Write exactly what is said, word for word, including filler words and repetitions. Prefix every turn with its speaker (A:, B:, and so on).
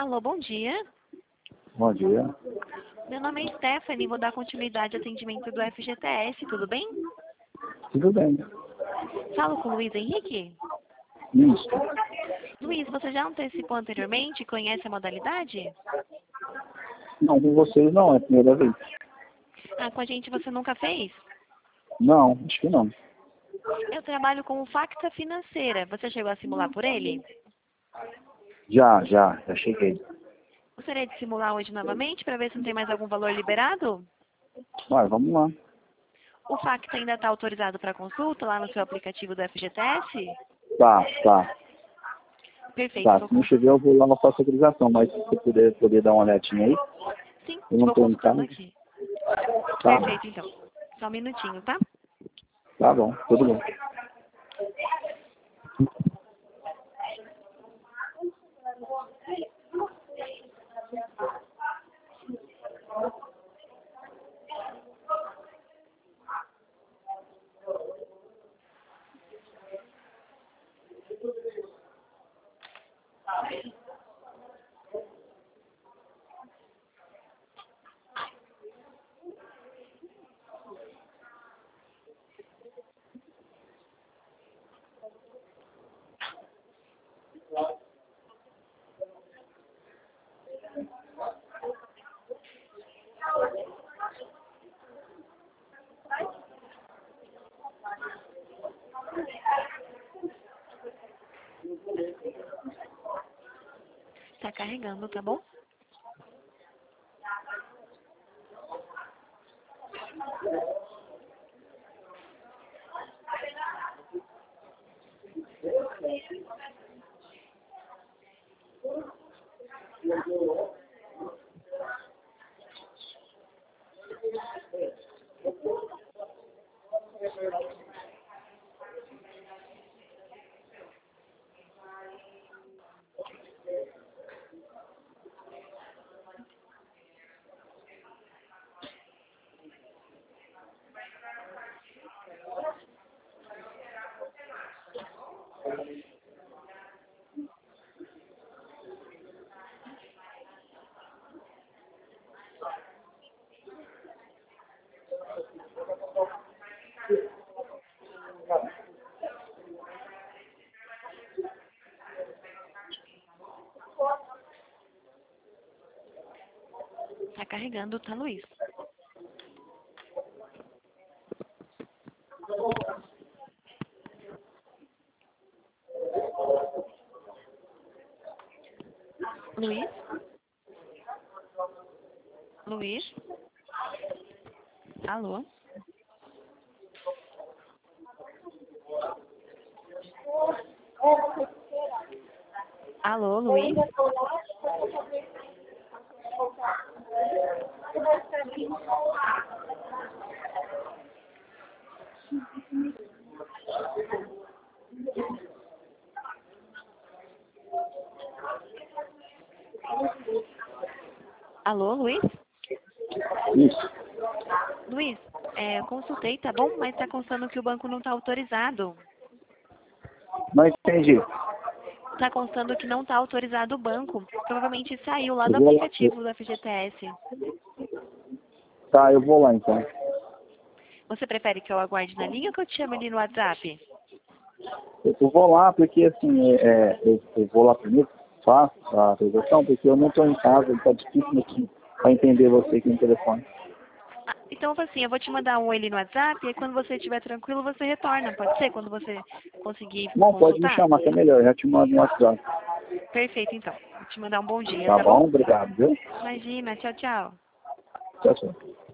A: Alô, bom dia.
B: Bom dia.
A: Meu nome é Stephanie, vou dar continuidade ao atendimento do F G T S, tudo bem?
B: Tudo bem.
A: Falo com o Luiz Henrique.
B: Isso.
A: Luiz, você já antecipou anteriormente? Conhece a modalidade?
B: Não, com vocês não, é a primeira vez.
A: Ah, com a gente você nunca fez?
B: Não, acho que não.
A: Eu trabalho com o Facta Financeira. Você chegou a simular por ele?
B: Já, já, já cheguei.
A: Gostaria de simular hoje novamente para ver se não tem mais algum valor liberado?
B: Vai, vamos lá.
A: O Facta ainda está autorizado para consulta lá no seu aplicativo do F G T S?
B: Tá, tá.
A: Perfeito.
B: Tá,
A: Vou
B: se não
A: consultar.
B: chegar eu vou lá na faço autorização, mas se você puder, poder dar uma olhadinha aí,
A: Sim,
B: eu não
A: vou
B: tô em
A: consultando
B: casa.
A: aqui.
B: Tá,
A: Perfeito, então. Só um minutinho, tá?
B: tá bom, tudo bem.
A: Tá carregando, tá bom? Tá carregando, tá, Luiz? Luiz? Luiz? Alô? Alô, Luiz? Alô, Luiz?
B: Isso.
A: Luiz, é, eu consultei, tá bom? Mas tá constando que o banco não tá autorizado.
B: Não entendi.
A: Tá constando que não tá autorizado o banco. Provavelmente saiu lá
B: Eu
A: do
B: vou lá.
A: aplicativo do F G T S.
B: Tá, eu vou lá então.
A: Você prefere que eu aguarde na linha ou que eu te chame ali no WhatsApp?
B: Eu eu vou lá porque assim, é, eu, eu vou lá primeiro, faço a autorização, porque eu não estou em casa, está difícil aqui para entender você aqui no telefone.
A: Ah, então, assim, eu vou te mandar um ele no WhatsApp e aí quando você estiver tranquilo, você retorna. Pode ser? Quando você conseguir
B: Não, pode me
A: consultar?
B: chamar, que é melhor, eu já te mando no WhatsApp.
A: Perfeito, então. Vou te mandar um bom dia,
B: Tá
A: tá bom?
B: bom? Obrigado, viu?
A: Imagina. Tchau, tchau.
B: Tchau, tchau.